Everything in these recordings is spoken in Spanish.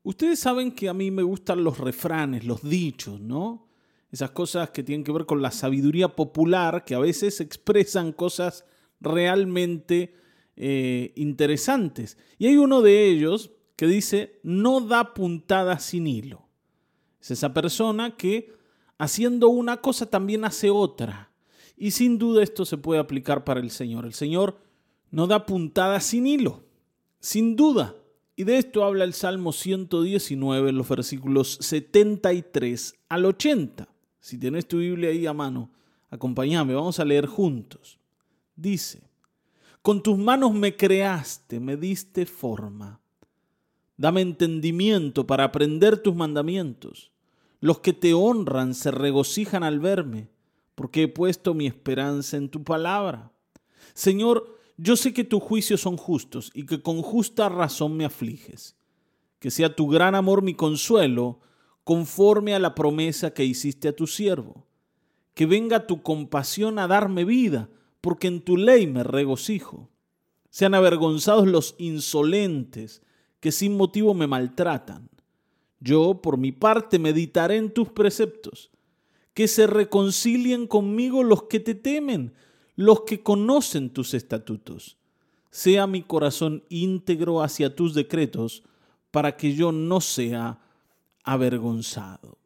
Ustedes saben que a mí me gustan los refranes, los dichos, ¿no? Esas cosas que tienen que ver con la sabiduría popular, que a veces expresan cosas realmente interesantes. Y hay uno de ellos que dice, no da puntada sin hilo. Es esa persona que haciendo una cosa también hace otra. Y sin duda esto se puede aplicar para el Señor. El Señor no da puntada sin hilo, sin duda. Y de esto habla el Salmo 119, los versículos 73 al 80. Si tenés tu Biblia ahí a mano, acompáñame, vamos a leer juntos. Dice, con tus manos me creaste, me diste forma. Dame entendimiento para aprender tus mandamientos. Los que te honran se regocijan al verme, porque he puesto mi esperanza en tu palabra. Señor, yo sé que tus juicios son justos y que con justa razón me afliges. Que sea tu gran amor mi consuelo, conforme a la promesa que hiciste a tu siervo. Que venga tu compasión a darme vida, porque en tu ley me regocijo. Sean avergonzados los insolentes, que sin motivo me maltratan. Yo, por mi parte, meditaré en tus preceptos. Que se reconcilien conmigo los que te temen, los que conocen tus estatutos. Sea mi corazón íntegro hacia tus decretos, para que yo no sea avergonzado.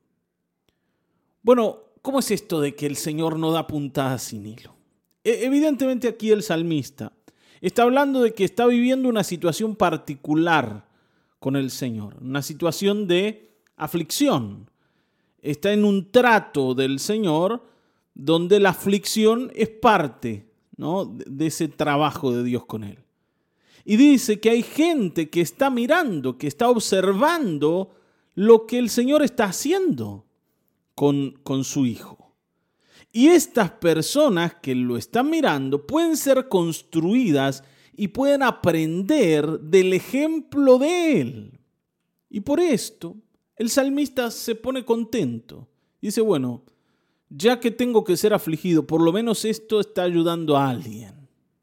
Bueno, ¿cómo es esto de que el Señor no da puntadas sin hilo? Evidentemente aquí el salmista está hablando de que está viviendo una situación particular con el Señor, una situación de aflicción. Está en un trato del Señor donde la aflicción es parte, ¿no?, de ese trabajo de Dios con él. Y dice que hay gente que está mirando, que está observando lo que el Señor está haciendo con su Hijo. Y estas personas que lo están mirando pueden ser construidas y pueden aprender del ejemplo de Él. Y por esto, el salmista se pone contento. Dice, bueno, ya que tengo que ser afligido, por lo menos esto está ayudando a alguien.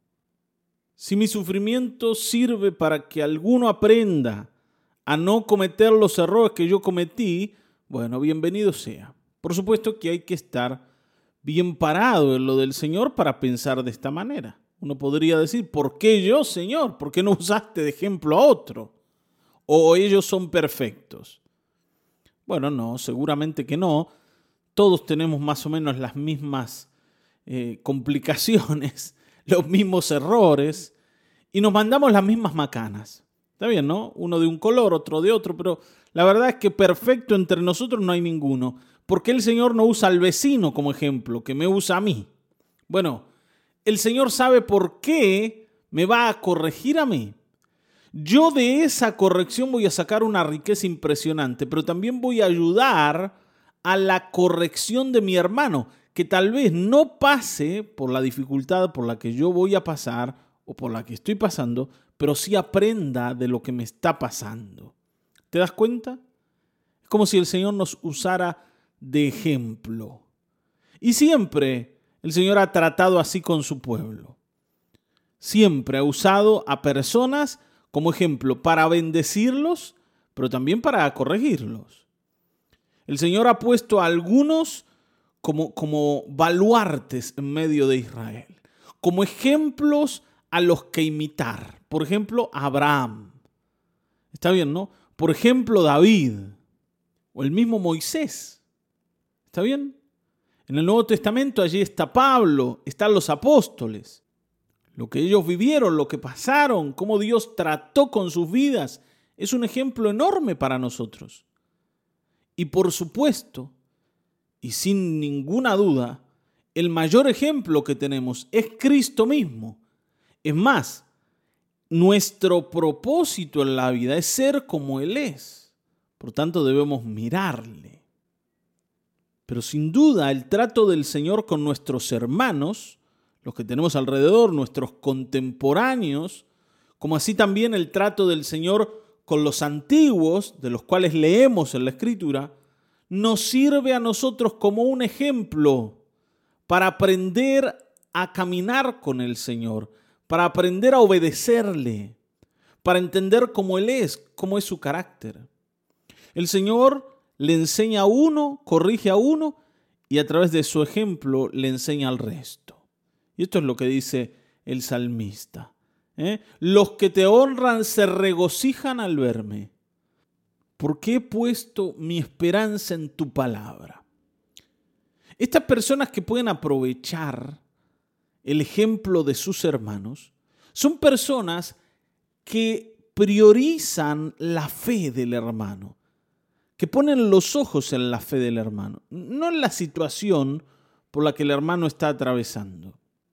Si mi sufrimiento sirve para que alguno aprenda a no cometer los errores que yo cometí, bueno, bienvenido sea. Por supuesto que hay que estar bien parado en lo del Señor para pensar de esta manera. Uno podría decir, ¿por qué yo, Señor? ¿Por qué no usaste de ejemplo a otro? ¿O ellos son perfectos? Bueno, no, seguramente que no. Todos tenemos más o menos las mismas complicaciones, los mismos errores, y nos mandamos las mismas macanas. Está bien, ¿no? Uno de un color, otro de otro, pero la verdad es que perfecto entre nosotros no hay ninguno. ¿Por qué el Señor no usa al vecino como ejemplo, que me usa a mí? Bueno, el Señor sabe por qué me va a corregir a mí. Yo de esa corrección voy a sacar una riqueza impresionante, pero también voy a ayudar a la corrección de mi hermano, que tal vez no pase por la dificultad por la que yo voy a pasar o por la que estoy pasando, pero sí aprenda de lo que me está pasando. ¿Te das cuenta? Es como si el Señor nos usara de ejemplo. Y siempre el Señor ha tratado así con su pueblo. Siempre ha usado a personas como ejemplo para bendecirlos, pero también para corregirlos. El Señor ha puesto a algunos como baluartes en medio de Israel, como ejemplos a los que imitar. Por ejemplo, Abraham. Está bien, ¿no? Por ejemplo, David o el mismo Moisés. ¿Está bien? En el Nuevo Testamento allí está Pablo, están los apóstoles. Lo que ellos vivieron, lo que pasaron, cómo Dios trató con sus vidas, es un ejemplo enorme para nosotros. Y por supuesto, y sin ninguna duda, el mayor ejemplo que tenemos es Cristo mismo. Es más, nuestro propósito en la vida es ser como Él es. Por tanto, debemos mirarle. Pero sin duda, el trato del Señor con nuestros hermanos, los que tenemos alrededor, nuestros contemporáneos, como así también el trato del Señor con los antiguos, de los cuales leemos en la Escritura, nos sirve a nosotros como un ejemplo para aprender a caminar con el Señor, para aprender a obedecerle, para entender cómo Él es, cómo es su carácter. El Señor le enseña a uno, corrige a uno y a través de su ejemplo le enseña al resto. Y esto es lo que dice el salmista. Los que te honran se regocijan al verme, porque he puesto mi esperanza en tu palabra. Estas personas que pueden aprovechar el ejemplo de sus hermanos son personas que priorizan la fe del hermano, que ponen los ojos en la fe del hermano, no en la situación por la que el hermano está atravesando.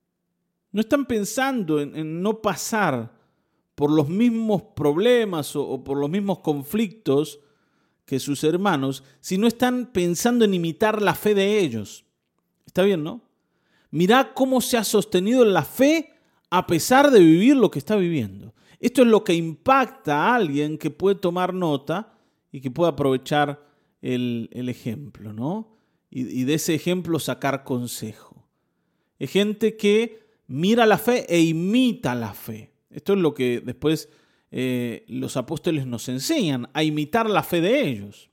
No están pensando en no pasar por los mismos problemas o por los mismos conflictos que sus hermanos, sino están pensando en imitar la fe de ellos. ¿Está bien, no? Mirá cómo se ha sostenido en la fe a pesar de vivir lo que está viviendo. Esto es lo que impacta a alguien que puede tomar nota y que puede aprovechar el ejemplo, ¿no? Y de ese ejemplo sacar consejo. Es gente que mira la fe e imita la fe. Esto es lo que después los apóstoles nos enseñan, a imitar la fe de ellos.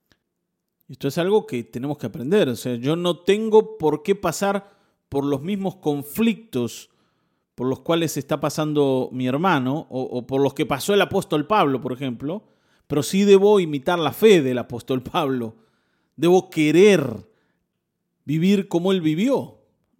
Esto es algo que tenemos que aprender. O sea, yo no tengo por qué pasar por los mismos conflictos por los cuales está pasando mi hermano o por los que pasó el apóstol Pablo, por ejemplo, pero sí debo imitar la fe del apóstol Pablo. Debo querer vivir como él vivió,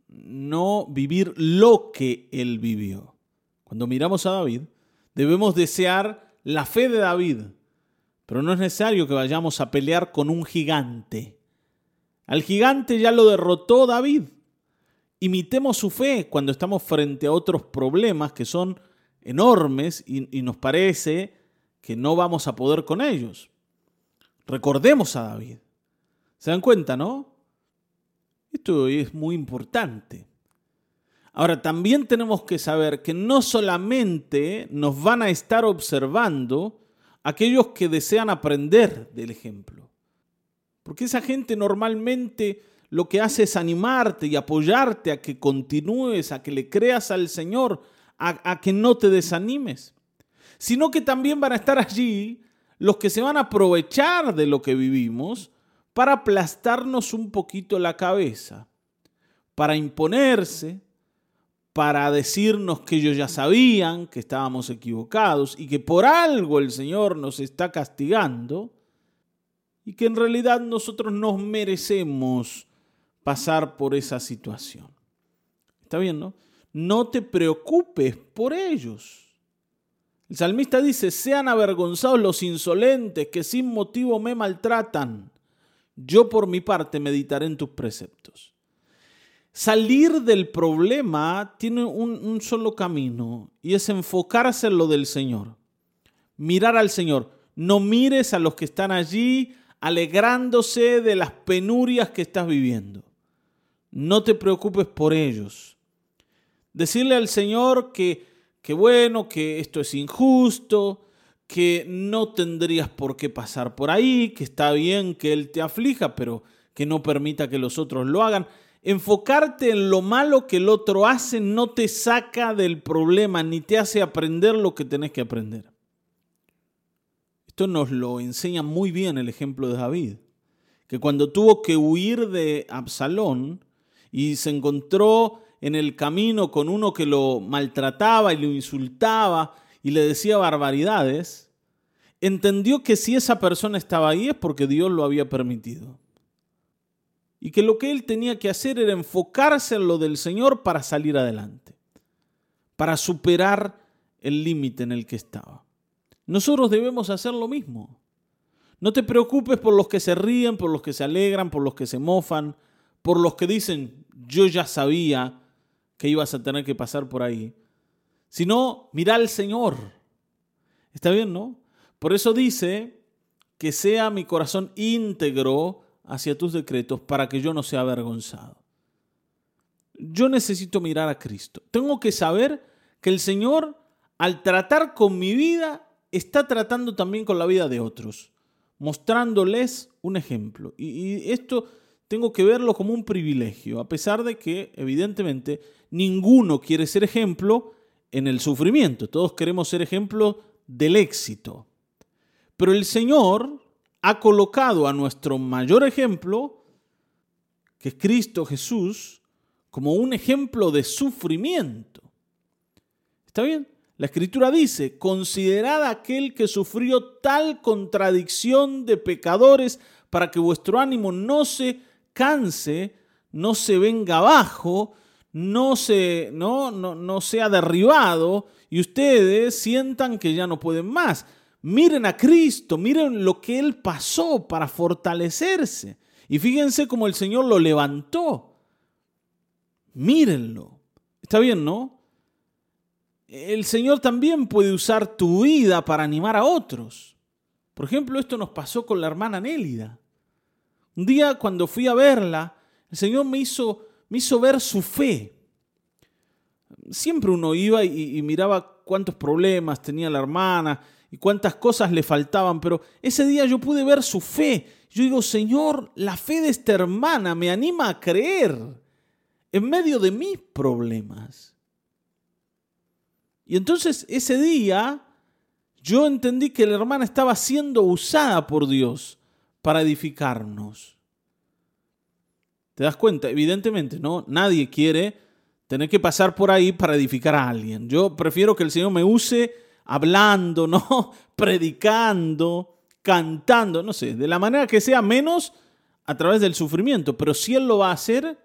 no vivir lo que él vivió. Cuando miramos a David, debemos desear la fe de David, pero no es necesario que vayamos a pelear con un gigante. Al gigante ya lo derrotó David. Imitemos su fe cuando estamos frente a otros problemas que son enormes y nos parece que no vamos a poder con ellos. Recordemos a David. ¿Se dan cuenta, no? Esto es muy importante. Ahora, también tenemos que saber que no solamente nos van a estar observando aquellos que desean aprender del ejemplo. Porque esa gente normalmente lo que hace es animarte y apoyarte a que continúes, a que le creas al Señor, a que no te desanimes. Sino que también van a estar allí los que se van a aprovechar de lo que vivimos para aplastarnos un poquito la cabeza, para imponerse, para decirnos que ellos ya sabían que estábamos equivocados y que por algo el Señor nos está castigando y que en realidad nosotros nos merecemos pasar por esa situación. ¿Está bien, no? No te preocupes por ellos. El salmista dice, sean avergonzados los insolentes que sin motivo me maltratan. Yo por mi parte meditaré en tus preceptos. Salir del problema tiene un solo camino y es enfocarse en lo del Señor. Mirar al Señor. No mires a los que están allí alegrándose de las penurias que estás viviendo. No te preocupes por ellos. Decirle al Señor que bueno, que esto es injusto, que no tendrías por qué pasar por ahí, que está bien que Él te aflija, pero que no permita que los otros lo hagan. Enfocarte en lo malo que el otro hace no te saca del problema, ni te hace aprender lo que tenés que aprender. Esto nos lo enseña muy bien el ejemplo de David, que cuando tuvo que huir de Absalón y se encontró en el camino con uno que lo maltrataba y lo insultaba y le decía barbaridades, entendió que si esa persona estaba ahí es porque Dios lo había permitido. Y que lo que él tenía que hacer era enfocarse en lo del Señor para salir adelante, para superar el límite en el que estaba. Nosotros debemos hacer lo mismo. No te preocupes por los que se ríen, por los que se alegran, por los que se mofan, por los que dicen, yo ya sabía que ibas a tener que pasar por ahí. Sino, mira al Señor. ¿Está bien, no? Por eso dice que sea mi corazón íntegro hacia tus decretos para que yo no sea avergonzado. Yo necesito mirar a Cristo. Tengo que saber que el Señor, al tratar con mi vida, está tratando también con la vida de otros, mostrándoles un ejemplo. Y esto tengo que verlo como un privilegio, a pesar de que, evidentemente, ninguno quiere ser ejemplo en el sufrimiento. Todos queremos ser ejemplo del éxito. Pero el Señor, ha colocado a nuestro mayor ejemplo, que es Cristo Jesús, como un ejemplo de sufrimiento. ¿Está bien? La Escritura dice, considerad aquel que sufrió tal contradicción de pecadores para que vuestro ánimo no se canse, no se venga abajo, no sea derribado y ustedes sientan que ya no pueden más. Miren a Cristo, miren lo que Él pasó para fortalecerse. Y fíjense cómo el Señor lo levantó. Mírenlo. Está bien, ¿no? El Señor también puede usar tu vida para animar a otros. Por ejemplo, esto nos pasó con la hermana Nélida. Un día cuando fui a verla, el Señor me hizo ver su fe. Siempre uno iba y miraba cuántos problemas tenía la hermana y cuántas cosas le faltaban, pero ese día yo pude ver su fe. Yo digo, Señor, la fe de esta hermana me anima a creer en medio de mis problemas. Y entonces ese día yo entendí que la hermana estaba siendo usada por Dios para edificarnos. ¿Te das cuenta? Evidentemente, ¿no? Nadie quiere tener que pasar por ahí para edificar a alguien. Yo prefiero que el Señor me use hablando, ¿no? Predicando, cantando, no sé, de la manera que sea, menos a través del sufrimiento. Pero si Él lo va a hacer,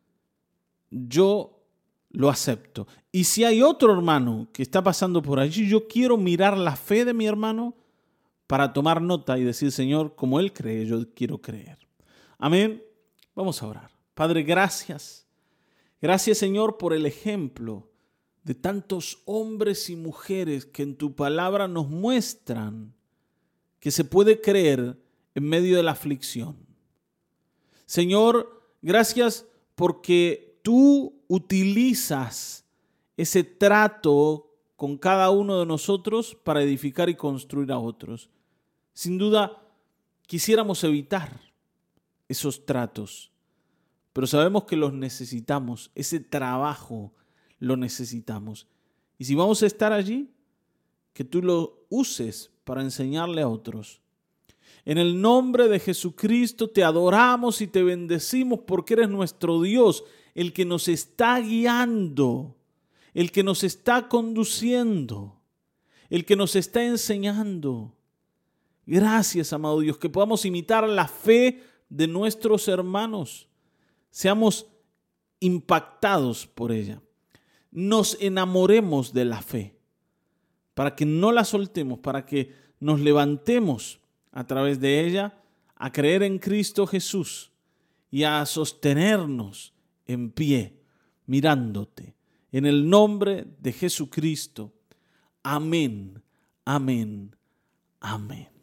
yo lo acepto. Y si hay otro hermano que está pasando por allí, yo quiero mirar la fe de mi hermano para tomar nota y decir, Señor, como Él cree, yo quiero creer. Amén. Vamos a orar. Padre, gracias. Gracias, Señor, por el ejemplo de tantos hombres y mujeres que en tu palabra nos muestran que se puede creer en medio de la aflicción. Señor, gracias porque tú utilizas ese trato con cada uno de nosotros para edificar y construir a otros. Sin duda, quisiéramos evitar esos tratos, pero sabemos que los necesitamos, ese trabajo lo necesitamos. Y si vamos a estar allí, que tú lo uses para enseñarle a otros. En el nombre de Jesucristo te adoramos y te bendecimos porque eres nuestro Dios, el que nos está guiando, el que nos está conduciendo, el que nos está enseñando. Gracias, amado Dios, que podamos imitar la fe de nuestros hermanos. Seamos impactados por ella. Nos enamoremos de la fe para que no la soltemos, para que nos levantemos a través de ella a creer en Cristo Jesús y a sostenernos en pie mirándote. En el nombre de Jesucristo. Amén, amén, amén.